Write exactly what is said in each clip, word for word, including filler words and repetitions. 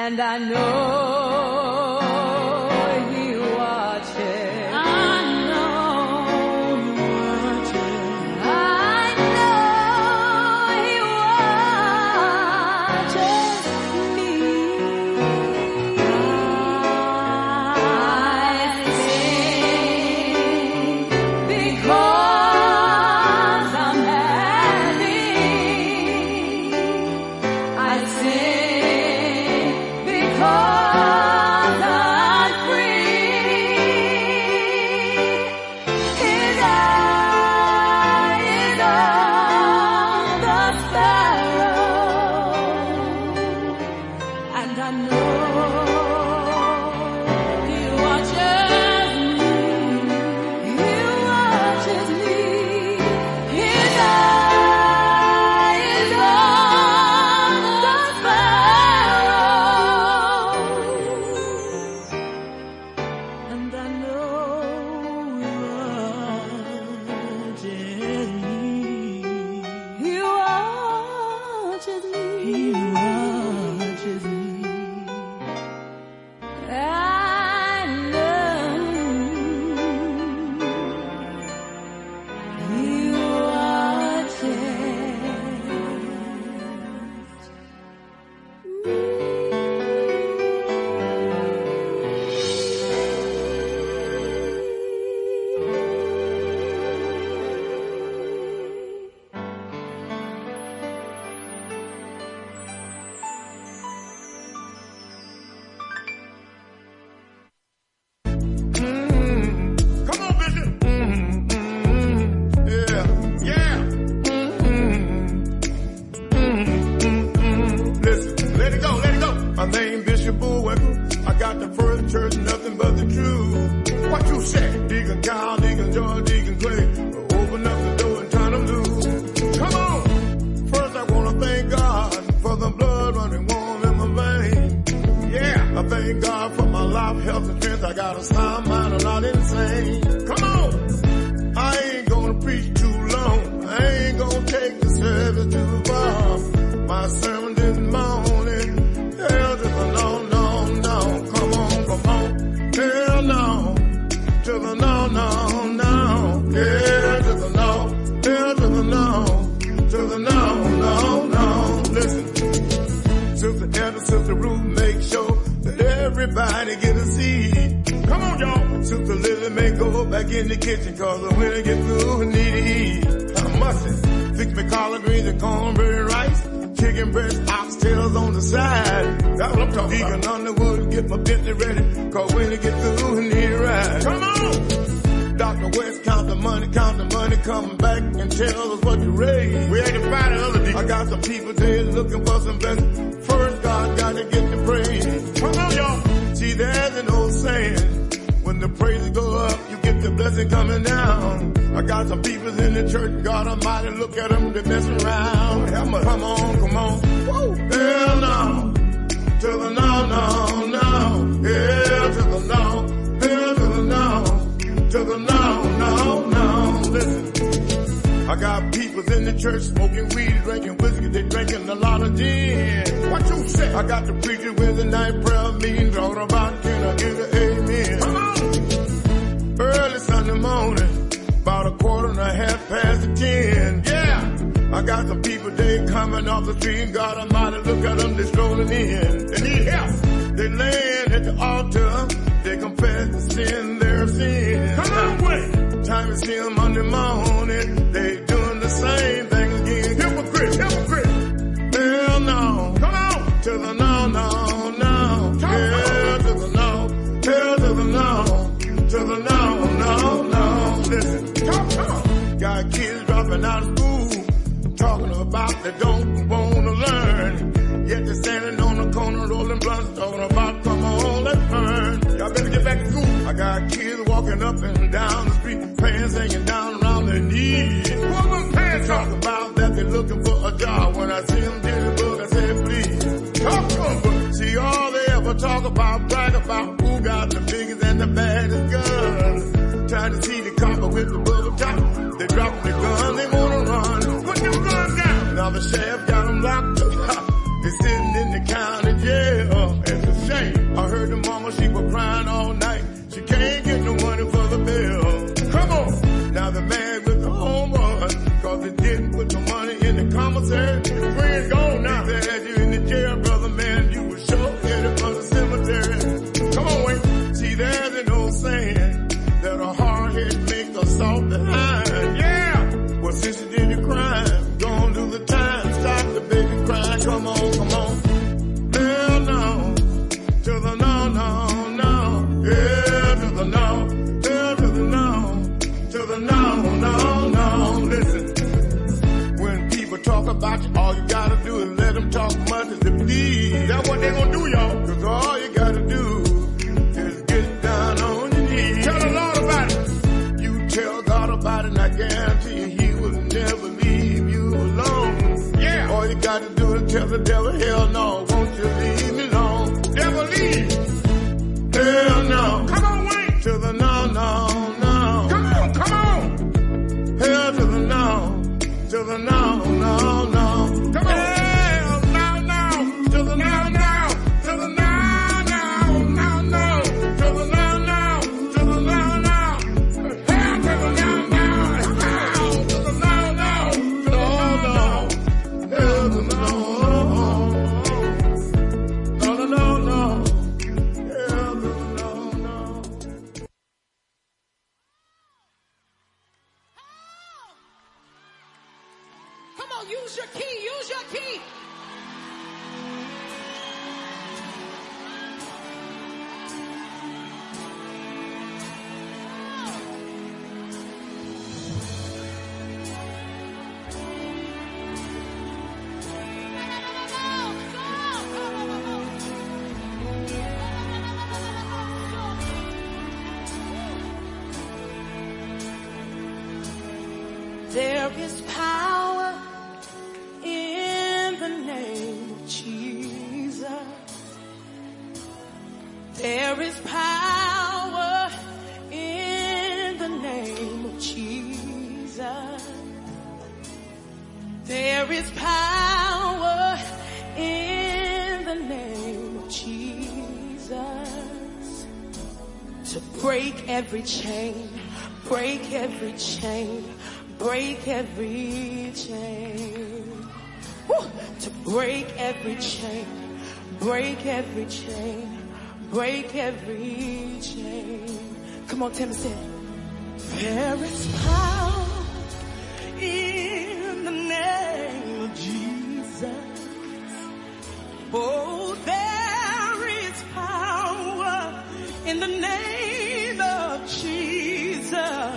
And I know he watches. I know he watches. I know he watches me. I sing because I'm happy. I sing because I'm free. His eye is on the sparrow, and I know he watches me. He watches me. His eye is on the sparrow, and I know he watches me. He watches me. He watches me. I know he Come on, Bishop. Yeah, yeah. Listen, let it go, let it go. My name Bishop Bullwinkle. I got the first church, nothing but the truth. What you say? Deacon Kyle, Deacon George, Deacon Clay. Open up the door and turn them loose. Come on. First I want to thank God for the blood running warm in my veins. Yeah, I thank God for my life, health, and strength. I got a sound mind, I'm not insane. Come on. I ain't gonna preach too long. I ain't gonna take the service too far. My sermon this morning, hell to the no, no, no. Come on, come on. Hell no. To the no, no, no. Hell to the no. Hell to the no. To the no, no, no. Listen. Sister Edna, Sister Ruth, make sure that everybody get a seat. Come on, y'all. Sister Lily may go back in the kitchen, cause when I get through, I need to eat. I must fix me collard greens and cornbread rice, chicken breast, oxtails on the side. That's what I'm talking Deacon about. Underwood, get my Bentley ready, cause when I get through, I need a ride. Come on. Doctor West, count the money, count the money, come back and tell us what you raised. We ain't to find another deacon. I got some people there looking for some blessings. First, God gotta get the praise. Come on, y'all. See, there's an old saying, when the praises go up, you get the blessing coming down. I got some people in the church, God Almighty, look at them, they messing around. Come on, come on. Woo. Hell no. To the no, no, no. Hell to the no. Hell to the no. To the no, no, no. Listen. I got people in the church smoking weed, drinking whiskey, they drinking a lot of gin. What you say? I got the preacher with the night prayer meeting, talking about can I get an amen? Come on. Early Sunday morning, about a quarter and a half past the ten. Yeah. I got some people, they coming off the street, God Almighty, look at them, they strolling in. They need help. They laying at the altar, they confess the sin, their sin. Come on, wait. Time to see them Monday morning, they doing the same thing again. Hypocrite, hypocrite. Hell no. Come on. To the no, no, no. Hell to the no. Hell to the no. To the no, no, no. Listen. Talk, talk. Got kids dropping out of school, talking about they don't want to learn. Yet they're standing on the corner rolling blunts, talking about come on, let's burn. Y'all better get back to school. I got kids walking up and down the street, pants hanging down around their knees. Woman pants talking about that they're looking for a job. When I see them in the book, I say please talk to them. But see, all they ever talk about, brag about who got the biggest and the baddest guns. Trying to see the copper with the bubble top. They drop the gun, they wanna run. Put them guns down. Now the sheriff got them locked up. They're sitting in the county jail. And about you. All you gotta do is let them talk much as they please. That's what they gonna do, y'all. Cause all you gotta do is get down on your knees. Tell the Lord about it. You tell God about it and I guarantee you he will never leave you alone. Yeah. All you gotta do is tell the devil, hell no, won't you leave me alone. Devil leave. Hell no. Come on, Wayne. To the no, no, no. Come on, come on. Hell to the no. To the no, no, no. Come on. Hell no, no. To the no, no. To the no, no, no, no. To the no, no. To the no, no. Hell to the no, no. Hell to the no, no. No, no. Hell to the no. No, no, no, no. Use your key, use your key. There is power in the name of Jesus. There is power in the name of Jesus. There is power in the name of Jesus to break every chain, break every chain, break every chain. Woo! To break every chain, break every chain, break every chain. Come on, Tim, say it. There is power in the name of Jesus. Oh, there is power in the name of Jesus.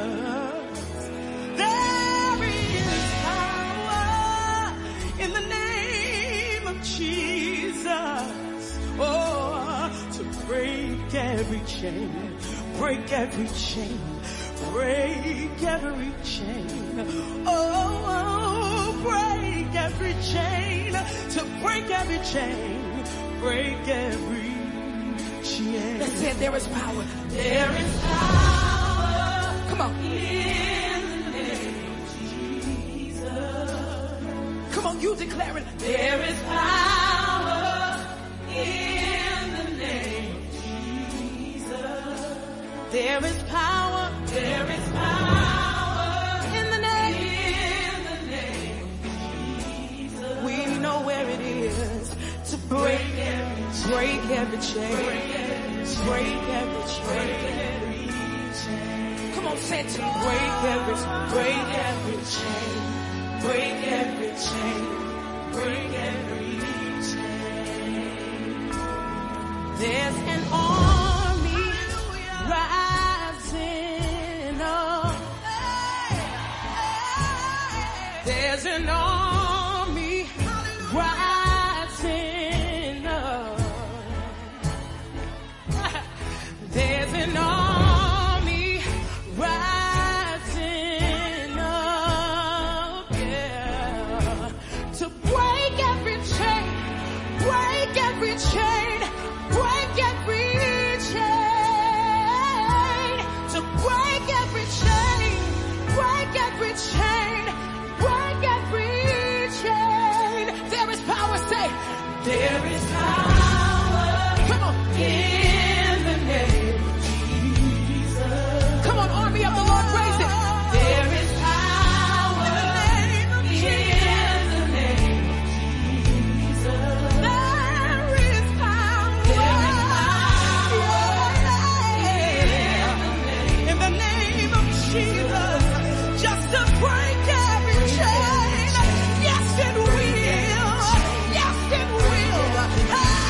There is power in the name of Jesus. Oh, to break every chain, break every chain, break every chain. Oh, oh, break every chain, to break every chain, break every chain. Let's say there is power. There is power. Come on. In the name of Jesus. Come on, you declare it. There is power in the name of Jesus. There is power. There is power in the name. In the name of Jesus. We know where it is to break every, break every chain, break every chain. Come on, say it to me. Break every, break every chain, break every chain, break every chain. There's an army rising up. There's an army rising up. There's an army rising up, yeah, to break every chain, break every chain, break every chain, to break every chain, break every chain, break every chain. There is power, say, there is power. Come on, in the name of Jesus. Come on, army of the Lord, raise it. There is power in the name of Jesus. There is power. There is power in the name of Jesus. Just to break every chain. Yes, it will. Yes, it will.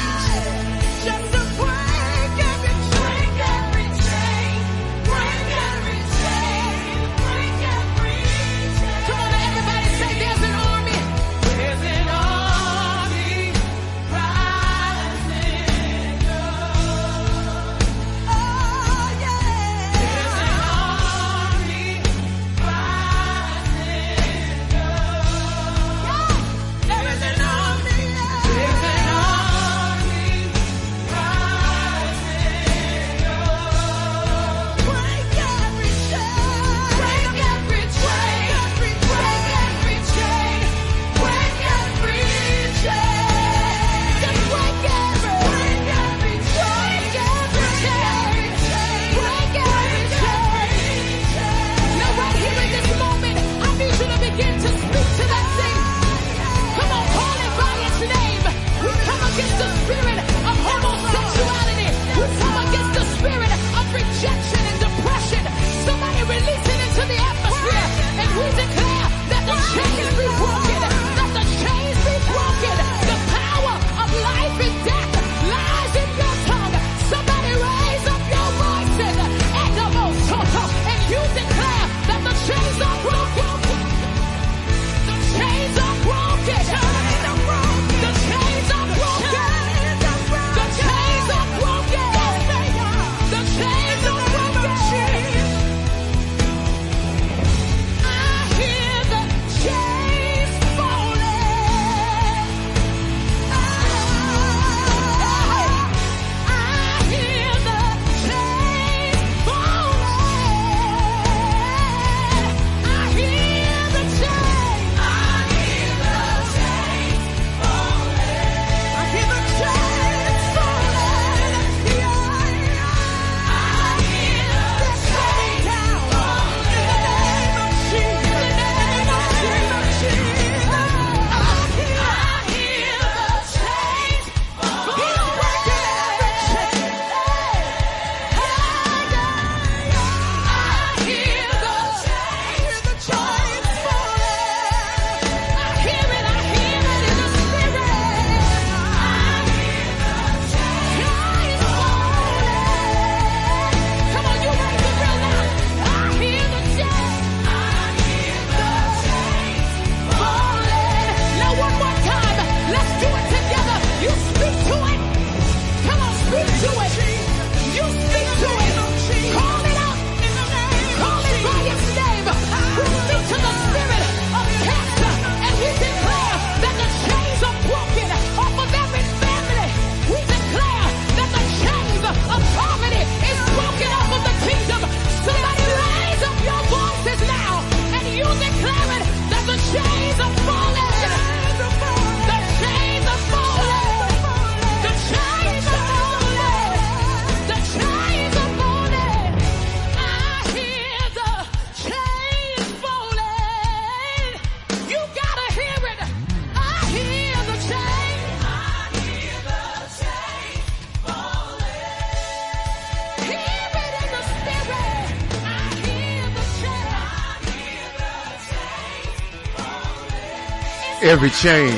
Every chain.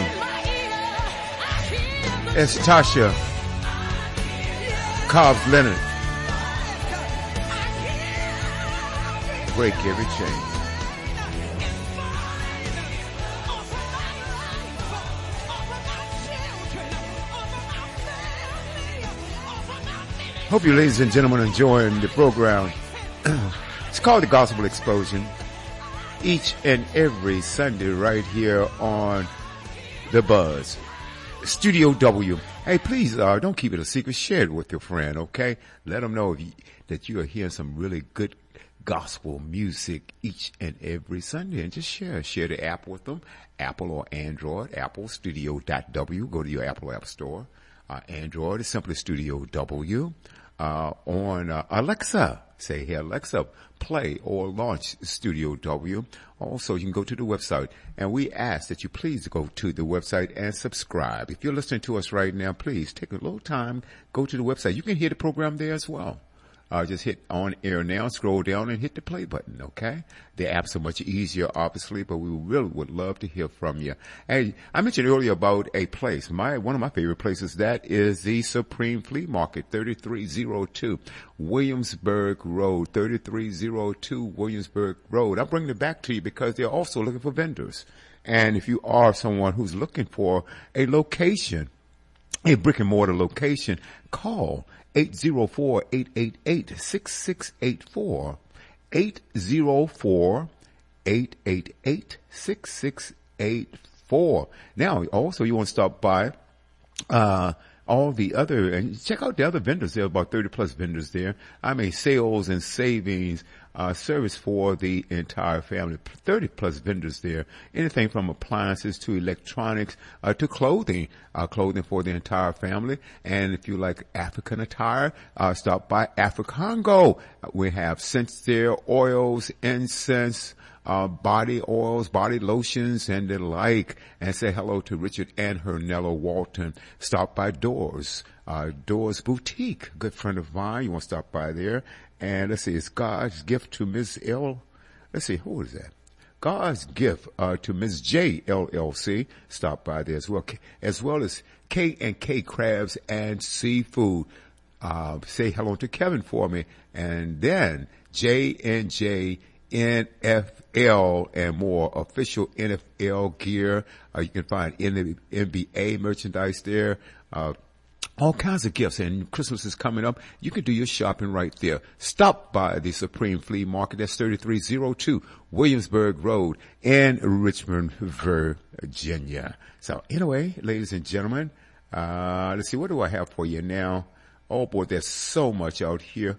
It's Tasha Cobbs Leonard. Break every chain. Hope you ladies and gentlemen are enjoying the program. It's called The Gospel Explosion. Each and every Sunday right here on The Buzz. Studio W. Hey, please, uh, don't keep it a secret. Share it with your friend, okay? Let them know if you, that you are hearing some really good gospel music each and every Sunday. And just share. Share the app with them. Apple or Android. Apple, studio dot w. Go to your Apple App Store. Uh, Android is simply Studio W. Uh, on uh, Alexa, say, hey, Alexa, play or launch Studio W. Also, you can go to the website, and we ask that you please go to the website and subscribe. If you're listening to us right now, please take a little time, go to the website. You can hear the program there as well. Uh, just hit on air now, scroll down and hit the play button, okay? The apps are much easier, obviously, but we really would love to hear from you. Hey, I mentioned earlier about a place. My, one of my favorite places, that is the Supreme Flea Market, thirty-three oh two Williamsburg Road, thirty-three oh two Williamsburg Road. I'm bringing it back to you because they're also looking for vendors. And if you are someone who's looking for a location, a brick and mortar location, call eight oh four, eight eight eight, six six eight four, eight oh four, eight eight eight, six six eight four. Now, also you want to stop by, uh, all the other, and check out the other vendors. There are about thirty plus vendors there. I mean, sales and savings, uh, service for the entire family. thirty plus vendors there. Anything from appliances to electronics, uh, to clothing, uh, clothing for the entire family. And if you like African attire, uh, stop by Africongo. We have scents there, oils, incense, Uh, body oils, body lotions, and the like. And say hello to Richard and Hernella Walton. Stop by Doors, uh, Doors Boutique, good friend of mine. You want to stop by there. And let's see, it's God's gift to Miz L. Let's see, who is that? God's gift, uh, to Miz J L L C. Stop by there as well. As well as K and K Crabs and Seafood. Uh, say hello to Kevin for me. And then J and J N F L and more, official N F L gear. Uh, you can find N B A merchandise there. Uh, all kinds of gifts, and Christmas is coming up. You can do your shopping right there. Stop by the Supreme Flea Market. That's thirty-three oh two Williamsburg Road in Richmond, Virginia. So anyway, ladies and gentlemen, uh, let's see, what do I have for you now? Oh boy, there's so much out here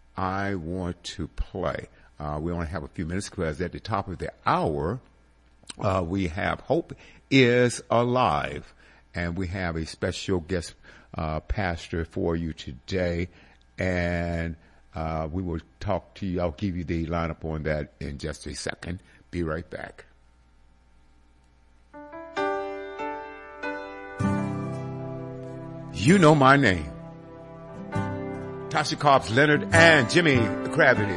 I want to play. Uh, we only have a few minutes because at the top of the hour, uh, we have Hope is Alive. And we have a special guest, uh, pastor for you today. And, uh, we will talk to you. I'll give you the lineup on that in just a second. Be right back. You know my name. Tasha Cobbs Leonard and Jimmy Gravity.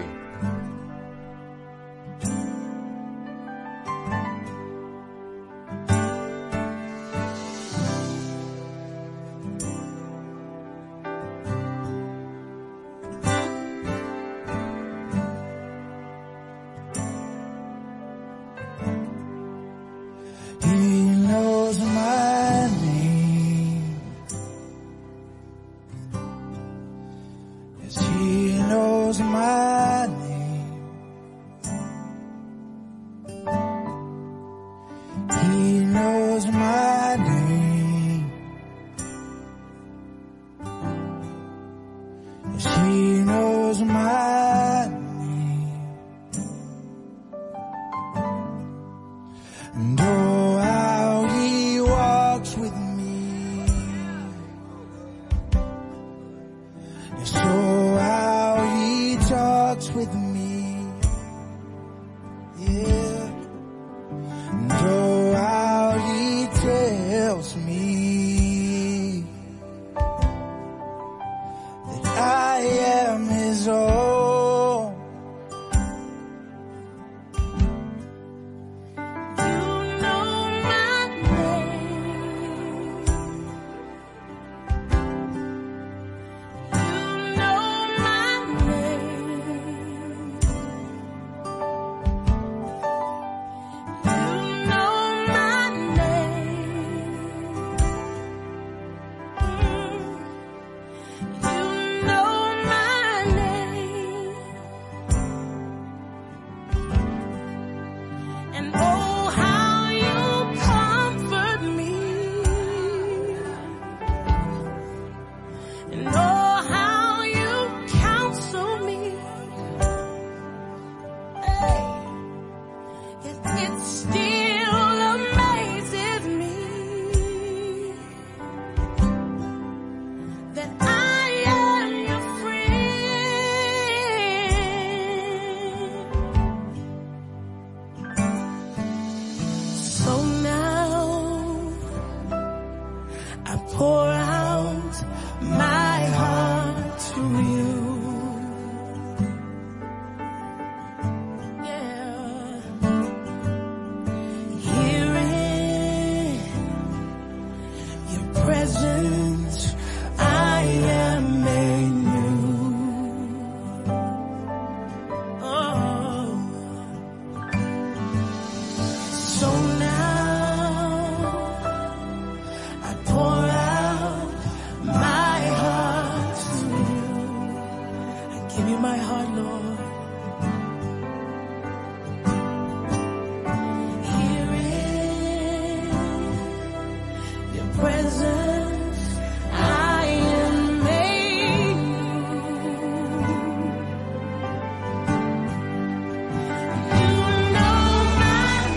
presence I am made new. You know my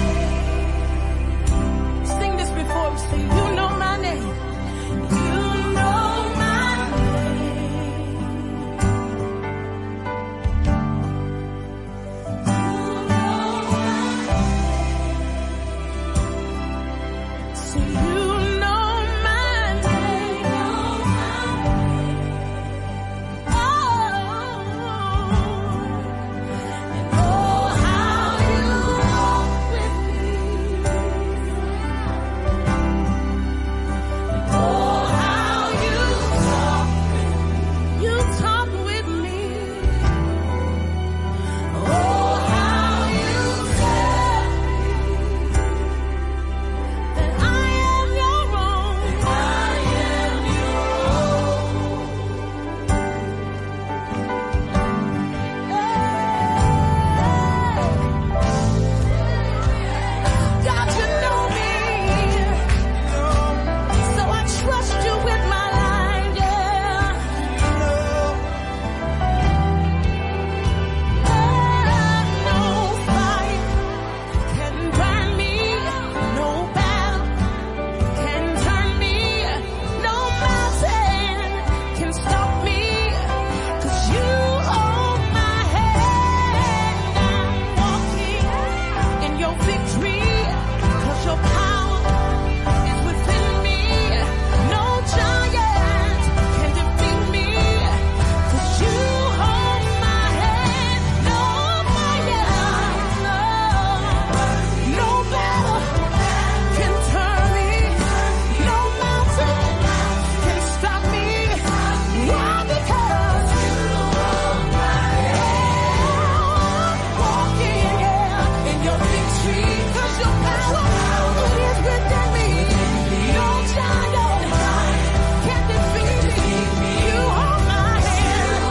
name. Sing this before we say, you know my name. You know my name. You know my name. Say, you know my name. Oh, and oh, how you walk with me. Oh, how you talk with me. You talk with me. Oh, how you tell me that I am your own. I am your own. God, you know me. So I trust you with my life, yeah. No fight can burn me, no battle can turn me, no mountain can stop me, 'cause you hold my hand. I'm walking in your victory, 'cause your power is within me. No giant can defeat me, 'cause you hold my hand. No fire, no battle can turn me. No mountain can stop me. Why? Because you hold my hand. Walking, yeah, in your victory, 'cause your power is within me. No giant can defeat me. You hold my hand.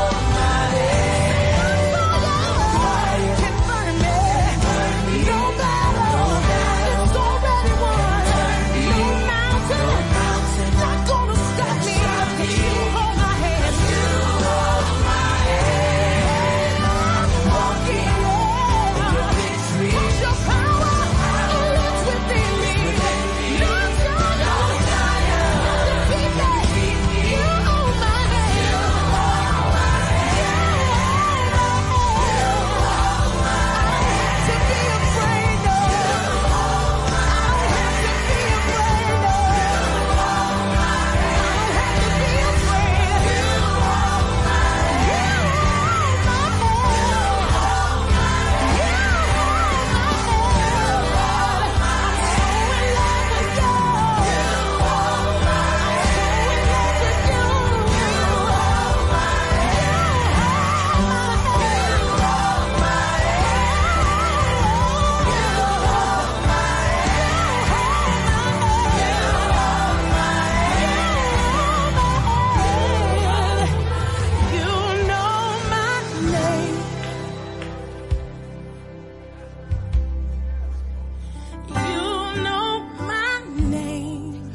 Fire can burn me. No battle is already won. No mountain not gonna stop me. 'Cause you hold my hand. You hold my hand. I'm walking in your victory. 'Cause your power lives within me. No giant can defeat me. You hold my hand. To be afraid of. I don't have to be afraid of. I don't have to be afraid. You hold my hand. You hold my hand. You hold my hand. I'm so in love with you. You hold my hand. I'm so in love with you. You hold my You know my name. You know my name.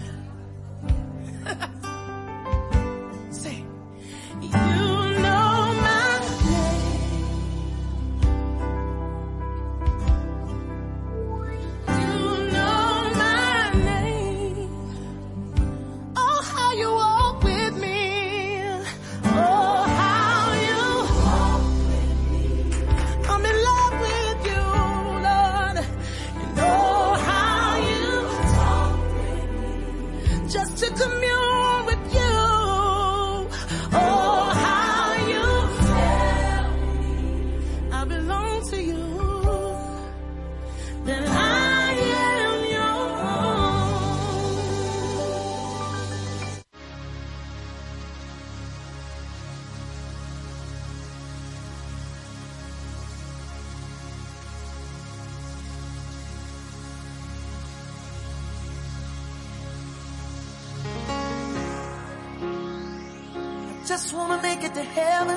Say, you know my name. You know my name. Oh, how you walk with me. Oh, how you walk with me. I'm in love with you, Lord. And oh, how you talk with me. Just to commune with you. Oh, how you tell me I belong to you. That I am your own. Just wanna make it to heaven.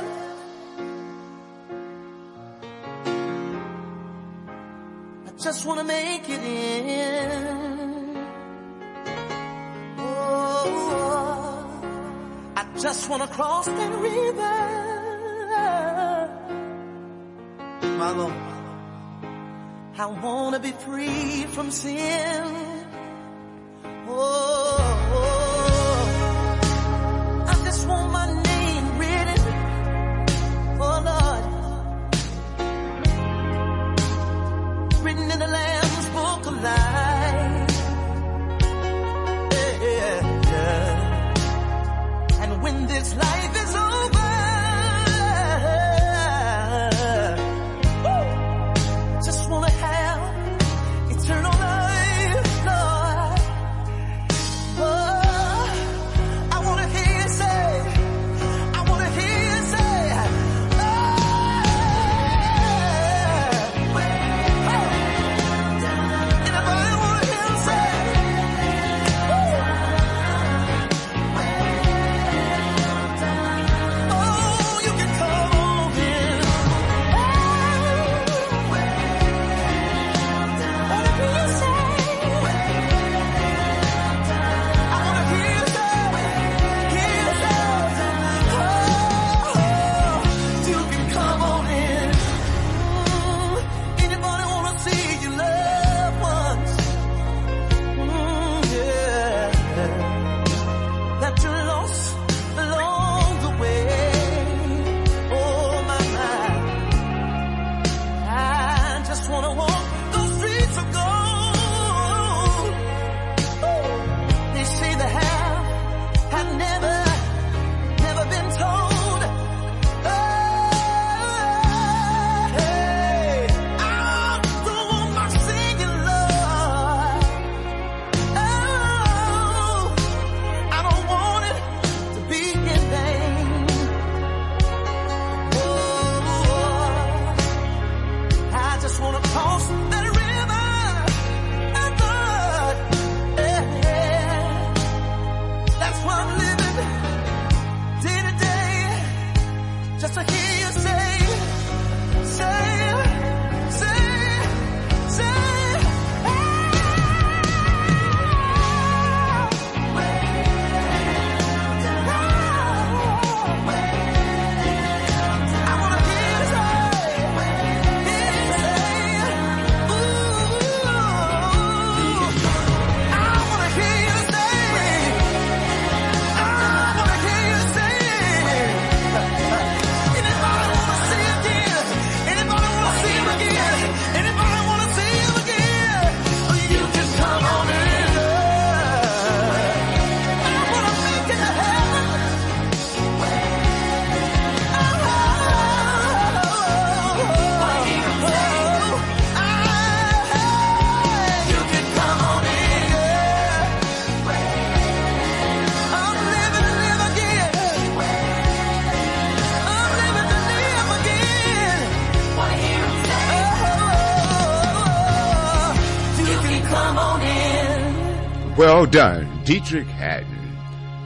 I just wanna make it in. Just wanna cross that river, my Lord. I wanna be free from sin. Oh, I just want my name written, oh Lord, written in the Lamb's Book of Life. Yeah, yeah. And when this life is over, just wanna have eternal life, Lord. Oh, I wanna hear you say, I wanna hear you say, oh, anybody wanna hear you say, oh, you can come on in. Well done, Dietrich Haddon.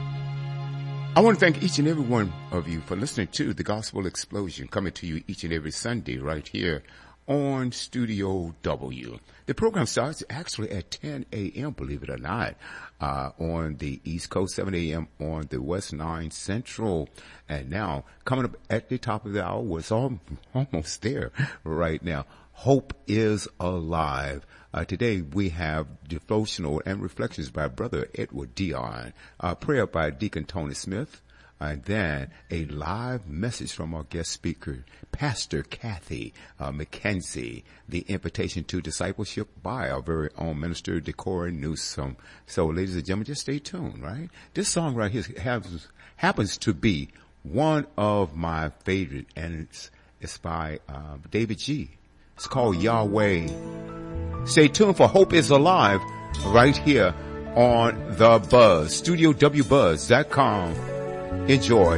I want to thank each and every one of you for listening to The Gospel Explosion, coming to you each and every Sunday right here on Studio W. The program starts actually at ten a.m., believe it or not, uh, on the East Coast, seven a.m. on the West nine Central. And now, coming up at the top of the hour, it's all, almost there right now. Hope is Alive. Uh, today we have devotional and reflections by Brother Edward Dion, uh, prayer by Deacon Tony Smith, and then a live message from our guest speaker, Pastor Kathy uh, McKenzie, the invitation to discipleship by our very own minister, Decorah Newsom. So, ladies and gentlemen, just stay tuned, right? This song right here has, happens to be one of my favorite, and it's, it's by uh, David G. It's called Yahweh. Stay tuned for Hope is Alive right here on The Buzz, studio w buzz dot com. Enjoy.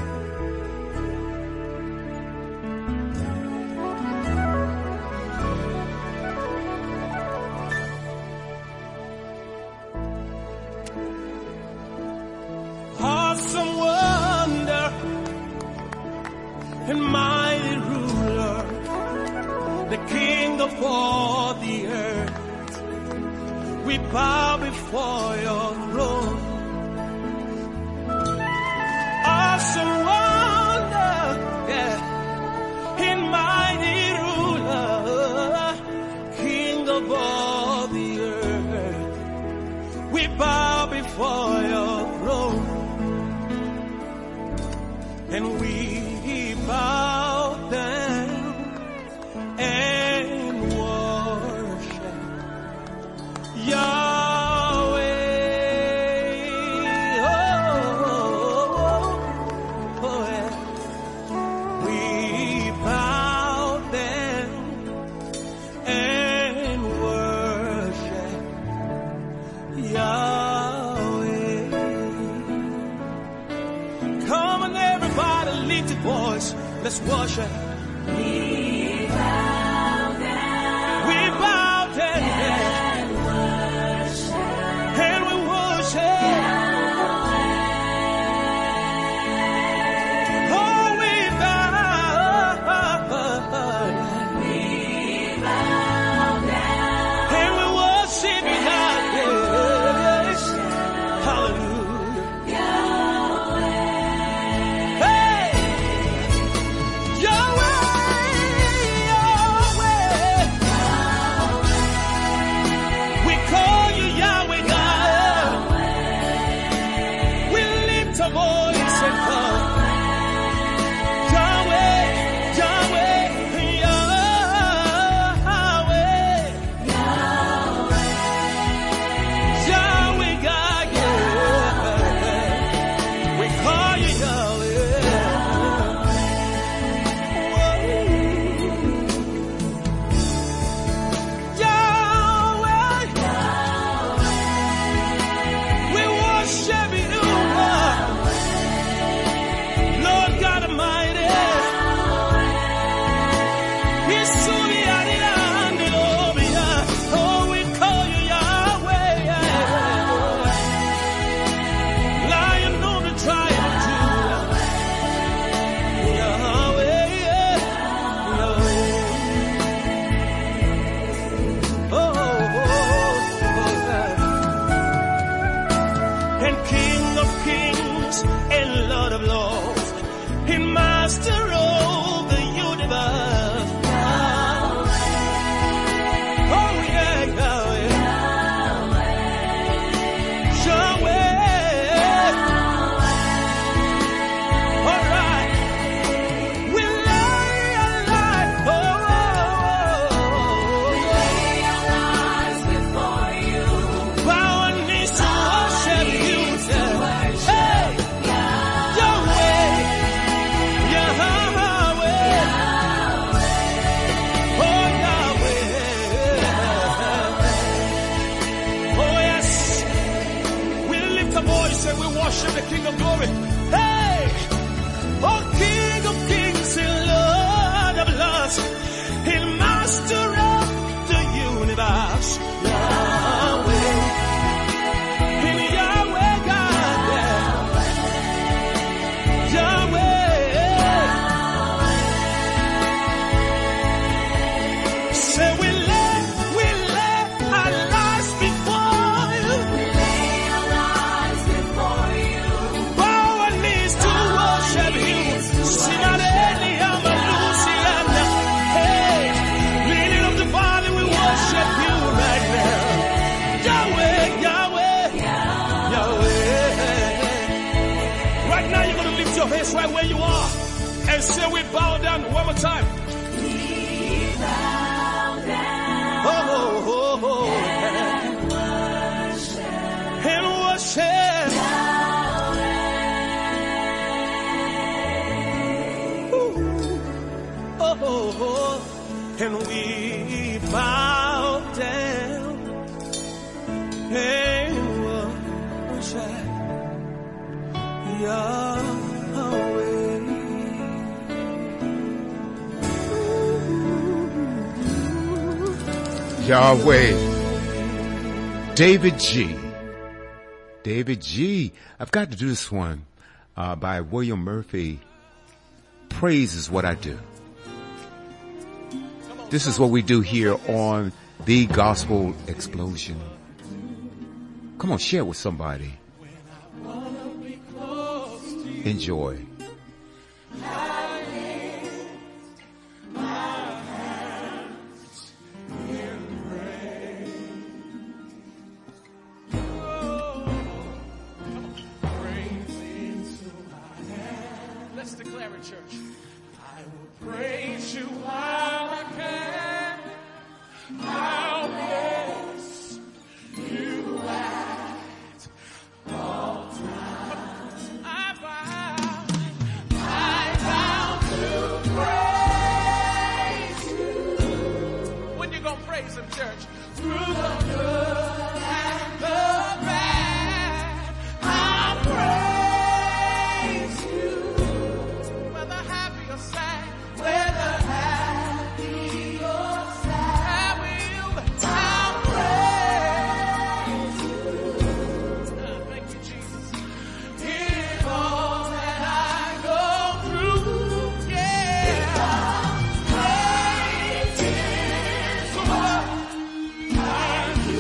Awesome wonder and mighty ruler, the King of all the earth, we bow before your throne. Awesome and we bow down and worship Yahweh. Oh, oh, oh, yeah. We bow down and worship Yahweh. Come on, everybody, lift your voice. Let's worship. We bow down. We bow down and worship. And we worship Yahweh. Oh, we bow. We bow down. And we worship Yahweh. Hallelujah. Hey! Yahweh! Yahweh! We call you Yahweh God. We lift our voice and call Yahweh, Yahweh, Yahweh, Yahweh God, yeah. We call you Yahweh. Yahweh, we worship you, God. Lord God Almighty. Yesuli Ariande Lobia. Oh, we call you Yahweh. Lion on the tribe of Judah. Yahweh, Yahweh. Oh, oh, oh. And King of Kings and Lord of Lords and Master of the universe. Oh, yeah, Yahweh. Yahweh. All right. We lay our life. Oh, oh, oh. Bow our knees to worship you. Hey, Yahweh. Yahweh. Oh, Yahweh. Oh, yes. We lift a voice and we worship the King of Glory. Hey! Oh, King of Kings and Lord of Lords and Master of the universe. Yahweh. And Yahweh God. Yahweh. Say we lay, we lay our lives before you. Bow our knees to worship you. Sinareni Amalusiana. Hey, leading of the body, we worship you right now. Yahweh, Yahweh, Yahweh. Right now you're going to lift your hands right where you are and say we bow down one more time. Oh, oh, oh, oh. And worship. Ooh. Oh, oh, oh. And we bow down and worship Yahweh. Yahweh. David G. David G. I've got to do this one uh, by William Murphy. Praise is what I do. This is what we do here on the Gospel Explosion. Come on, share it with somebody. Enjoy. Let's church. I will praise you while I can. I'll bless you at all times. I vow, I vow to praise you. When you gonna praise him, church? Through the good and the bad, I'll praise you. Whether happy or sad, whether happy or sad, I will, I'll praise you. Uh, thank you, Jesus. In all that I go through, yeah, praise is what I do.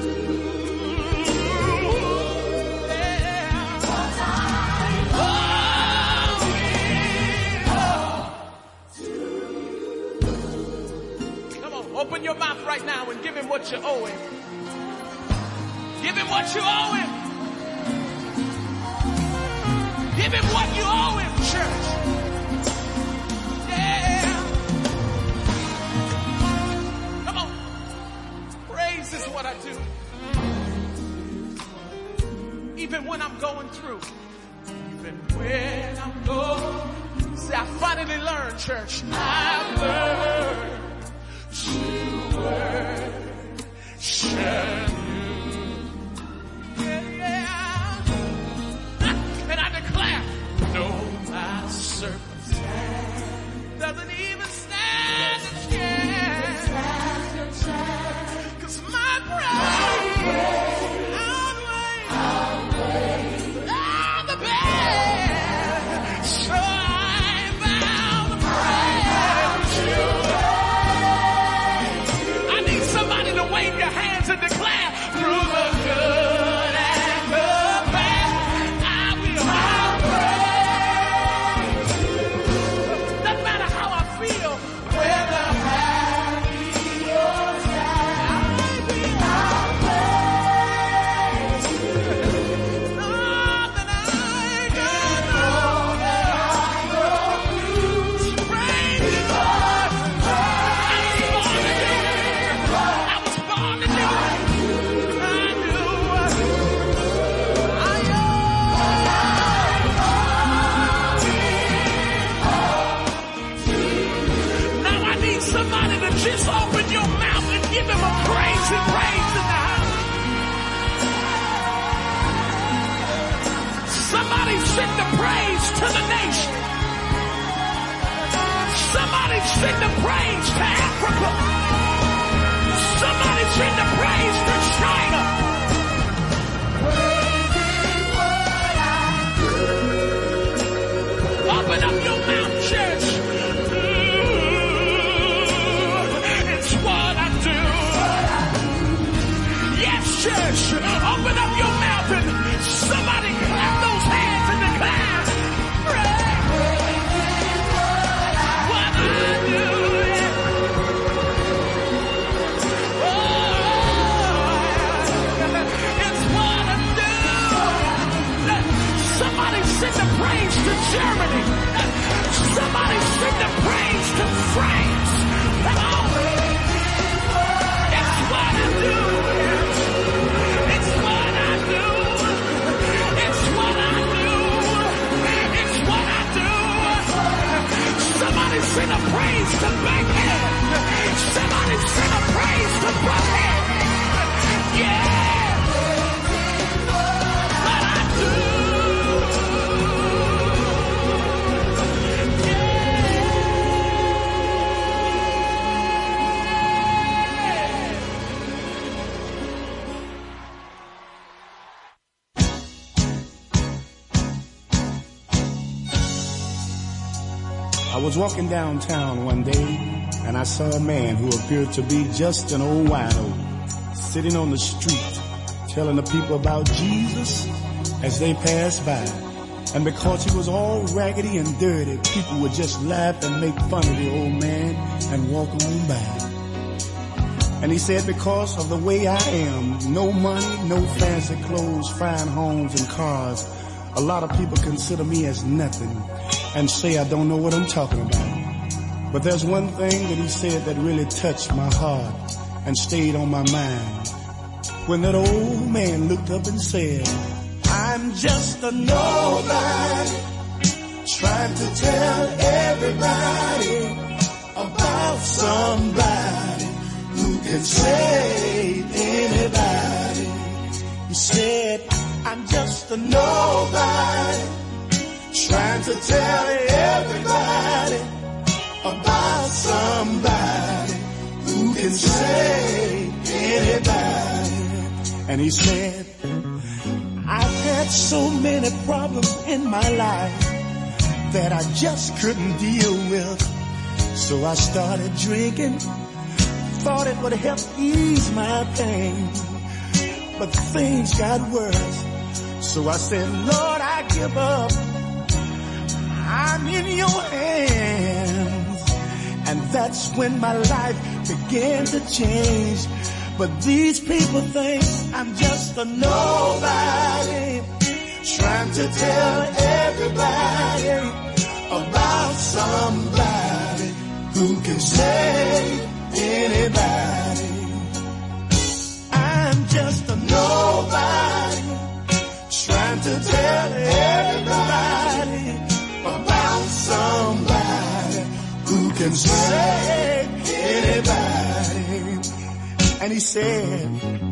Yeah. Come on, open your mouth right now and give him what you owe him. Give him what you owe him. Give him what you owe him, church. Yeah. Come on. Praise is what I do. Even when I'm going through. Even when I'm going. See, I finally learned, church. I've learned to worship you. Yeah, yeah. And I declare, no, my circumstance doesn't even stand a chance. 'Cause my praise outweighs all the bad. So I vow to praise you. I need somebody to wave your hands and declare, through the good and the bad, I will praise you. Doesn't matter how I feel, whether happy or sad, I will praise you. All that I can do, praise you, Lord. I was born to do it. I was born to do it. I do. I Now I need somebody to just open your mouth and give him a praise and praise in the house. Somebody send the praise to the nation. Somebody send the praise to Africa. Somebody send the praise to China. Open up your mouth, church. It's what I do. Yes, church. Open up your mouth and somebody clap those hands and declare, praise what I do. Oh, it's what I do. Somebody send the praise to Germany. Somebody send the praise to France. Come on. It's what I do. It's what I do. It's what I do. It's what I do. Somebody send a praise to Baghdad. Somebody send a praise to Baghdad. Yeah. What I do. I was walking downtown one day and I saw a man who appeared to be just an old wino sitting on the street telling the people about Jesus as they passed by. And because he was all raggedy and dirty, people would just laugh and make fun of the old man and walk on by. And he said, because of the way I am, no money, no fancy clothes, fine homes and cars, a lot of people consider me as nothing. and say I don't know what I'm talking about. But there's one thing that he said that really touched my heart and stayed on my mind. When that old man looked up and said, I'm just a nobody, trying to tell everybody about somebody who can save anybody. He said, I'm just a nobody, trying to tell everybody about somebody who can save anybody. And he said, I've had so many problems in my life that I just couldn't deal with. So I started drinking, thought it would help ease my pain. But things got worse. So I said, Lord, I give up. I'm in your hands. And that's when my life began to change. But these people think I'm just a nobody, trying to tell everybody about somebody who can save anybody. I'm just a nobody, trying to tell everybody about somebody who can save anybody. And he said,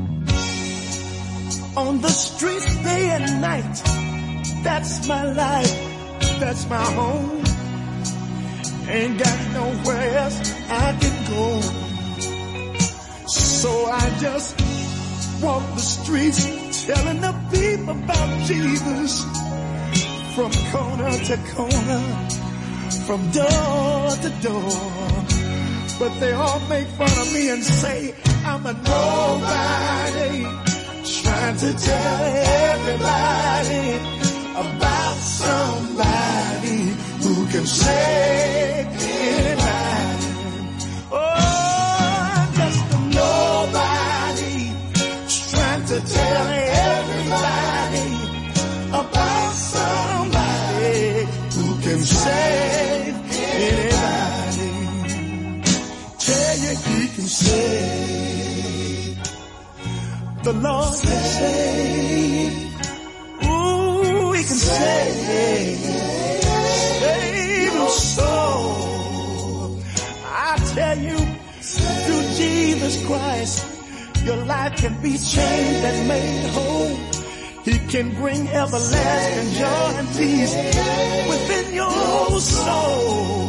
on the streets day and night, that's my life, that's my home. Ain't got nowhere else I can go. So I just walk the streets telling the people about Jesus, from corner to corner, from door to door. But they all make fun of me and say I'm a nobody, trying to tell everybody about somebody who can save anybody. Oh, I'm just a nobody, trying to tell everybody about somebody who can save anybody. Tell you he can save. The Lord can save. Ooh, he can save. Save your soul. I tell you, through Jesus Christ, your life can be changed and made whole. He can bring everlasting joy and peace within your soul.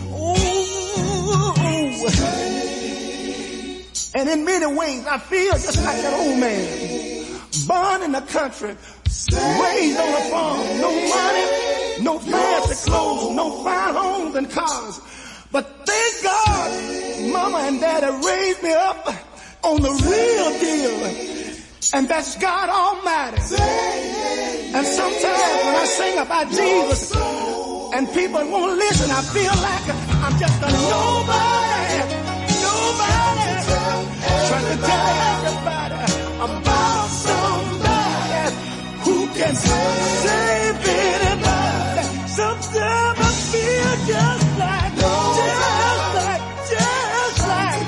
And in many ways, I feel just like that old man, born in the country, raised on a farm, no money, no fancy clothes, no fine homes and cars. But thank God, Mama and Daddy raised me up on the real deal, and that's God Almighty. And sometimes when I sing about Jesus and people won't listen, I feel like I'm just a nobody, nobody, trying to tell everybody about somebody who can save anybody. Sometimes I feel just like, just like, just like,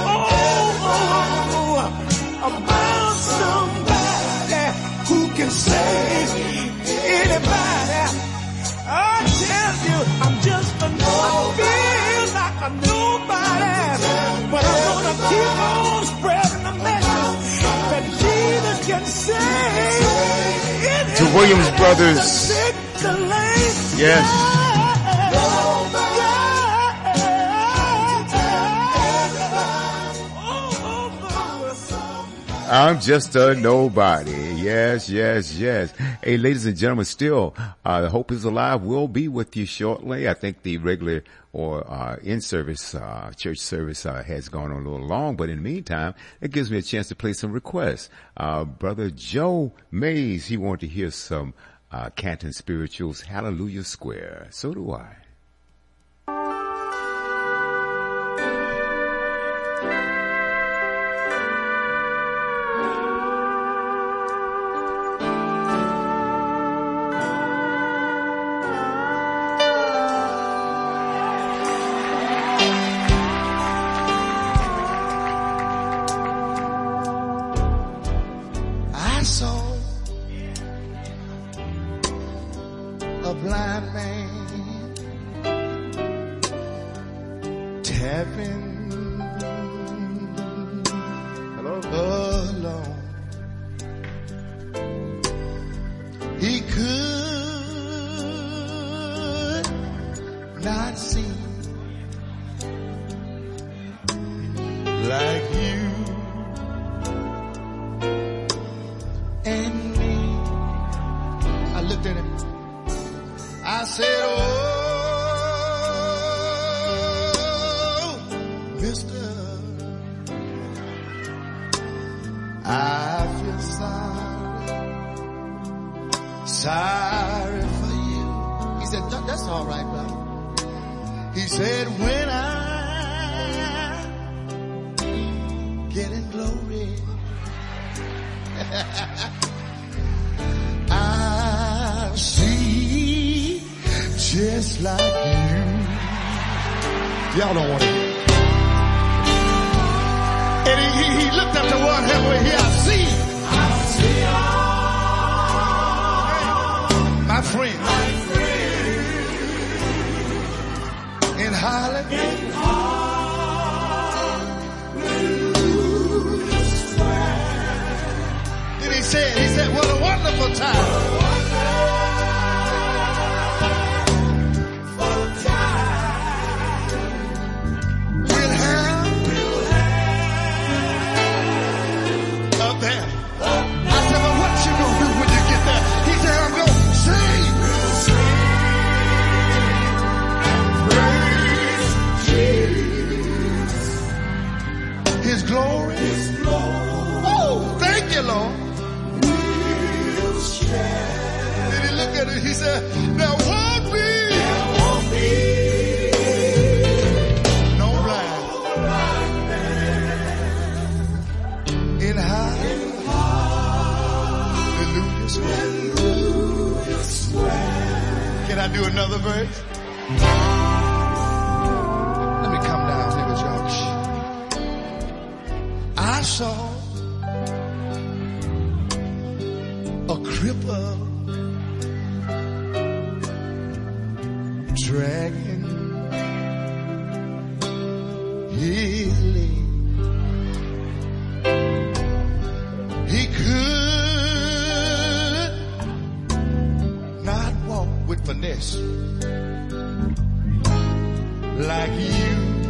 oh, about somebody who can save anybody. I tell you, I'm just a nobody, I feel like a nobody, but I'm gonna keep on spreading the message that Jesus can save anybody. To Williams Brothers. Yes. I'm just a nobody. Yes, yes, yes. Hey, ladies and gentlemen, still, uh, the Hope is Alive will be with you shortly. I think the regular or, uh, in-service, uh, church service, uh, has gone on a little long, but in the meantime, it gives me a chance to play some requests. Uh, Brother Joe Mays, he wanted to hear some, uh, Canton Spirituals, Hallelujah Square. So do I. a blind man tapping alone. He could not see like you and me. I looked at him. I said, oh, mister, I feel sorry, sorry for you. He said, that's all right, brother. He said, when I get in glory, I'll see just like you. Y'all don't want it. And he, he, he looked up to one heaven here. I see. I see all. My friend. My friend. In Holland. In Hallelujah Square. Then he said, he said, what a wonderful time. Glory. His glory. Oh, thank you, Lord. We'll share. Then he looked at it, he said, there won't be, there won't be no blind man in Hallelujah Square. Can I do another verse? Let me come down here with y'all. I saw a cripple dragging his leg. He could not walk with finesse like you.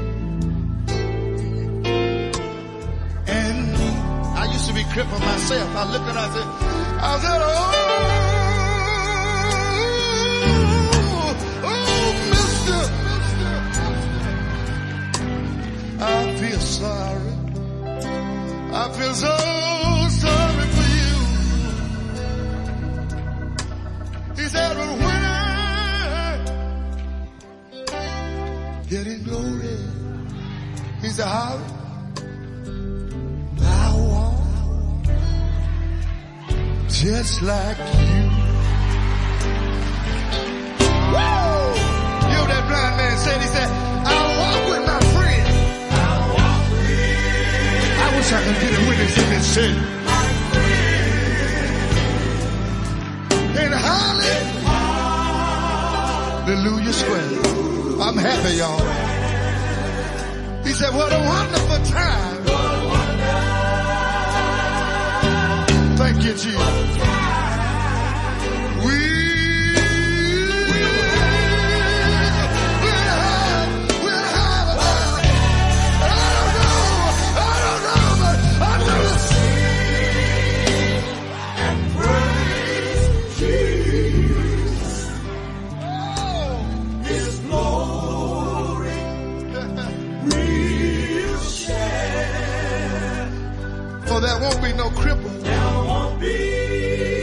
To be crippled myself. I looked at her, I said, I said, oh, oh, mister, I feel sorry. I feel so sorry for you. He said, but when I get in glory, he said, how? Just like you. Woo! You know that blind man said, he said, I'll walk with my friend. I'll walk with. I wish I could get a witness in this city. My friend. In Hallelujah Square. I'm happy, y'all. He said, what a wonderful time. Thank you, Jesus. We will have, we'll have a time. I don't know, I don't know, but I'm gonna sing and praise Jesus. Oh, His glory we'll share. For there won't be no cripple. There won't be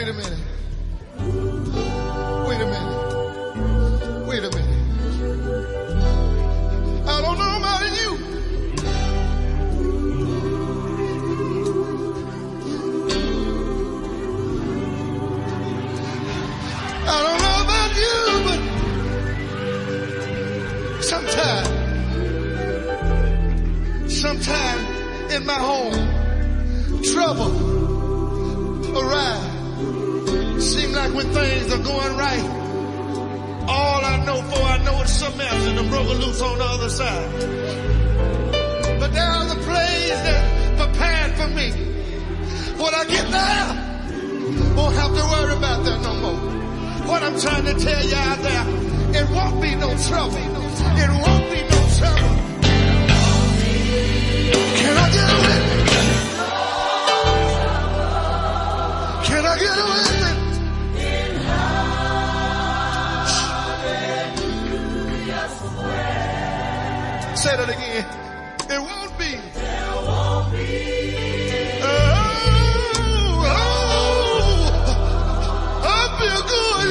a minute. Wait a minute. Wait a minute. I don't know about you. I don't know about you, but sometimes, sometimes in my home, trouble arise. Seem like when things are going right, all I know for I know it's something else and I'm broken loose on the other side. But there's a place that's prepared for me. When I get there, won't have to worry about that no more. What I'm trying to tell you out there, it won't be no trouble. It won't be no trouble. Can I get a witness? Can I get a witness? Say that again. It won't be. There won't be. Oh, oh, I feel good,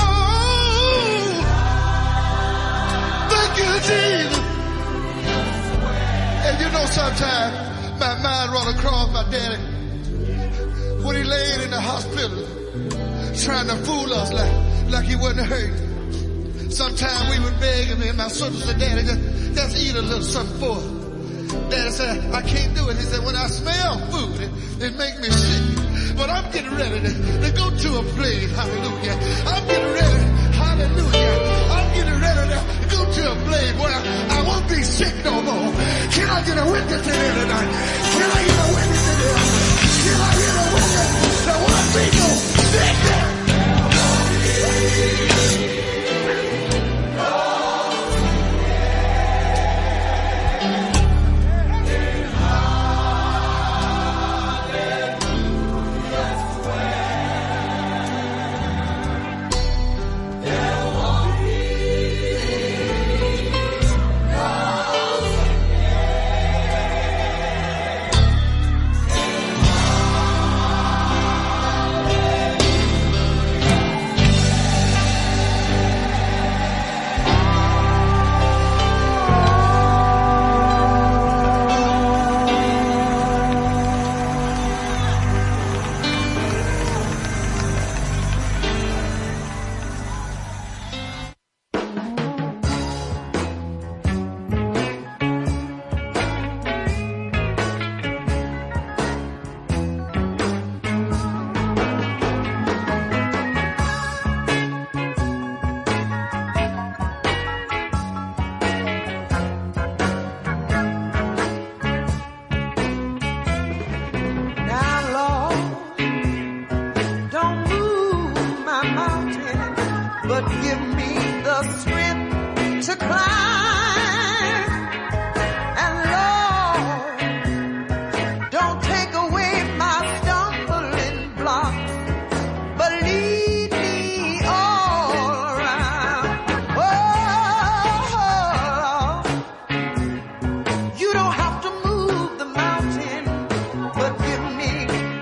y'all. Thank you, Jesus. And you know sometimes my mind run across my daddy when he laid in the hospital trying to fool us like, like he wasn't hurt. Sometimes we would beg him and my sister said, Daddy, just, just eat a little something for us. Daddy said, I can't do it. He said, when I smell food, it, it makes me sick. But I'm getting ready to, to go to a place, hallelujah. I'm getting ready, hallelujah. I'm getting ready to go to a place where I, I won't be sick no more. Can I get a witness in here tonight? Can I get a witness in here? Can I get a witness that won't be no sickness?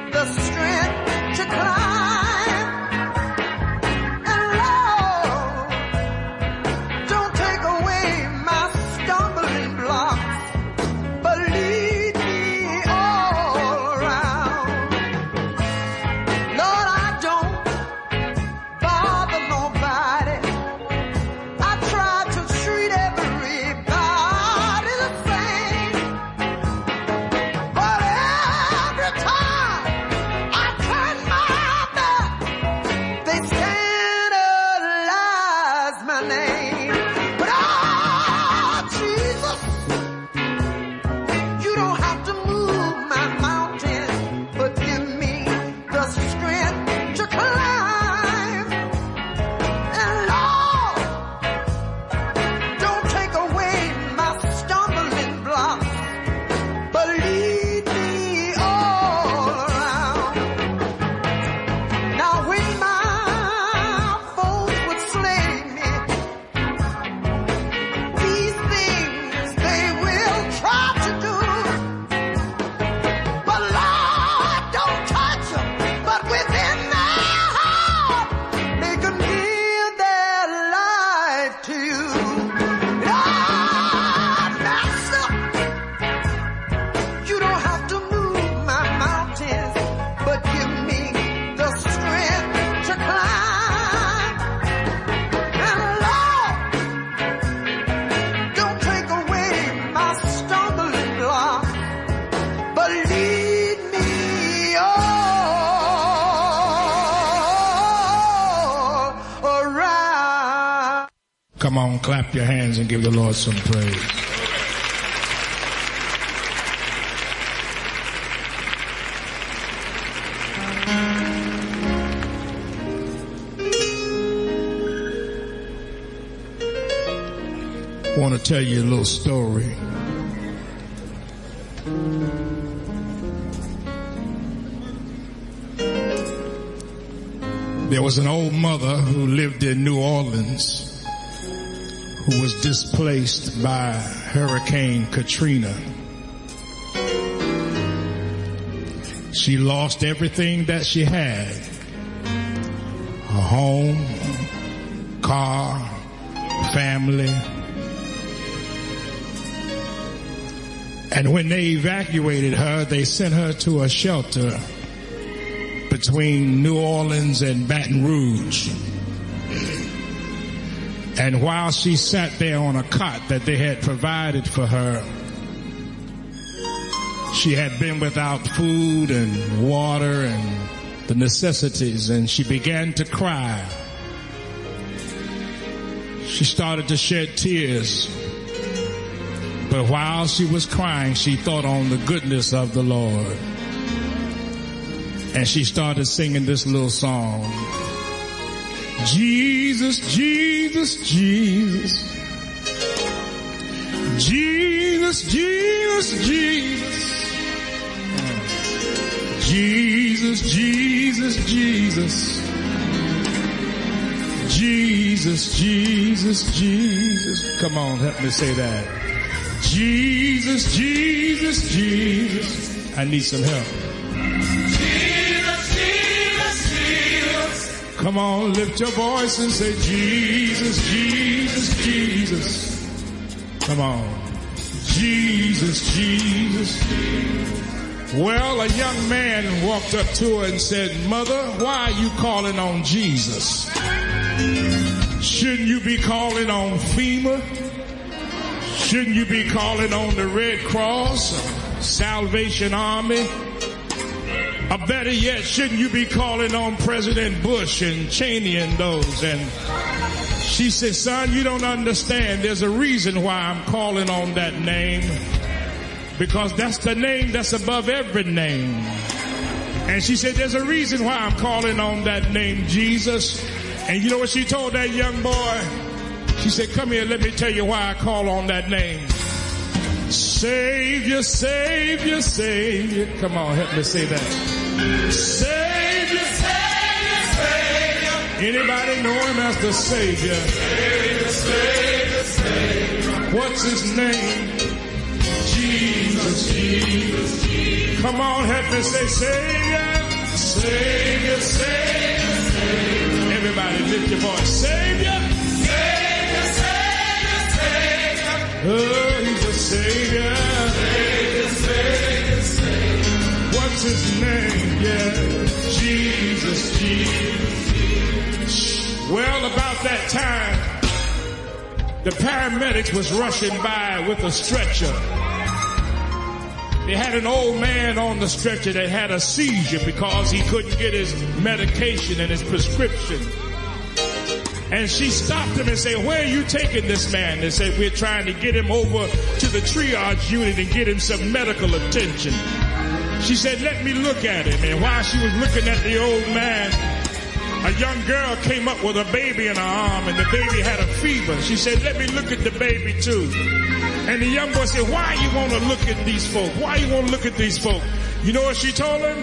To climb, and Lord, Come on, clap your hands and give the Lord some praise. I want to tell you a little story. There was an old mother who lived in New Orleans who was displaced by Hurricane Katrina. She lost everything that she had. Her home, car, family. And when they evacuated her, they sent her to a shelter between New Orleans and Baton Rouge. And while she sat there on a cot that they had provided for her, she had been without food and water and the necessities, and she began to cry. She started to shed tears. But while she was crying, she thought on the goodness of the Lord. And she started singing this little song. Jesus, Jesus, Jesus. Jesus, Jesus, Jesus. Jesus, Jesus, Jesus. Jesus, Jesus, Jesus. Come on, help me say that. Jesus, Jesus, Jesus. I need some help. Jesus, Jesus, Jesus. Come on, lift your voice and say, Jesus, Jesus, Jesus. Come on. Jesus, Jesus. Well, a young man walked up to her and said, Mother, why are you calling on Jesus? Shouldn't you be calling on FEMA? Shouldn't you be calling on the Red Cross, Salvation Army? Or better yet, shouldn't you be calling on President Bush and Cheney and those? And she said, son, you don't understand. There's a reason why I'm calling on that name. Because that's the name that's above every name. And she said, there's a reason why I'm calling on that name, Jesus. And you know what she told that young boy? She said, come here, let me tell you why I call on that name. Savior, Savior, Savior. Come on, help me say that. Savior, Savior, Savior. Anybody know him as the Savior? Savior, Savior, Savior. What's his name? Jesus, Jesus, Jesus. Come on, help me say Savior, Savior, Savior, Savior. Everybody lift your voice. Savior, Savior, Savior, Savior. Oh, he's a Savior. Savior, Savior, Savior. What's his name? Yeah, Jesus, Jesus, Jesus. Well, about that time, the paramedics was rushing by with a stretcher. They had an old man on the stretcher that had a seizure because he couldn't get his medication and his prescription. And she stopped him and said, where are you taking this man? They said, we're trying to get him over to the triage unit and get him some medical attention. She said, let me look at him. And while she was looking at the old man, a young girl came up with a baby in her arm, and the baby had a fever. She said, let me look at the baby too. And the young boy said, why you want to look at these folk? Why you want to look at these folk? You know what she told him?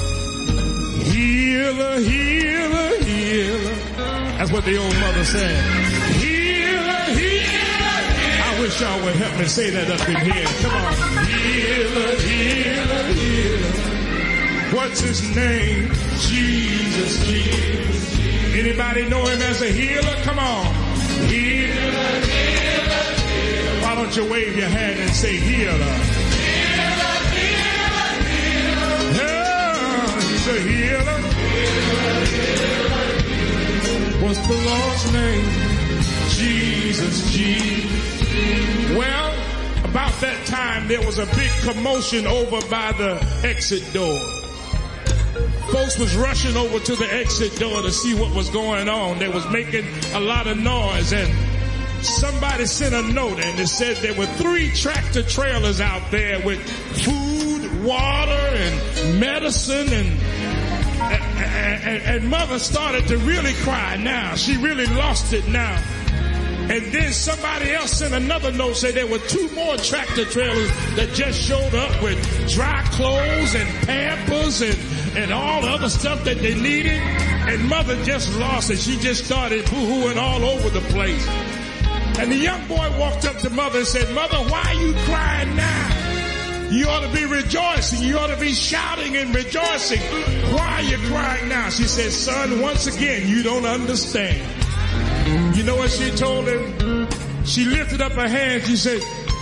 Healer, healer, healer. That's what the old mother said. Healer, healer, healer. I wish y'all would help me say that up in here. Come on. Healer, healer, healer. What's his name? Jesus, Jesus. Anybody know him as a healer? Come on. Healer, healer, healer. Why don't you wave your hand and say healer? Healer, healer, healer. Yeah, he's a healer. Healer, healer, healer. What's the Lord's name? Jesus, Jesus. Well, about that time there was a big commotion over by the exit door. Folks was rushing over to the exit door to see what was going on. They was making a lot of noise, and somebody sent a note and it said there were three tractor trailers out there with food, water, and medicine, and and, and, and mother started to really cry now. She really lost it now. And then somebody else sent another note, said there were two more tractor trailers that just showed up with dry clothes and Pampers and, and all the other stuff that they needed. And mother just lost it. She just started boo-hooing all over the place. And the young boy walked up to mother and said, Mother, why are you crying now? You ought to be rejoicing. You ought to be shouting and rejoicing. Why are you crying now? She said, son, once again, you don't understand. You know what she told him? She lifted up her hands. She said,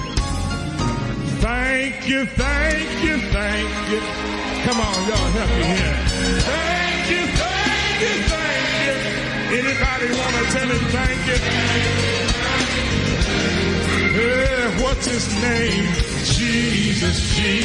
thank you, thank you, thank you. Come on, y'all, help me here. Thank you, thank you, thank you. Anybody want to tell him thank you? Yeah, what's his name? Jesus, Jesus.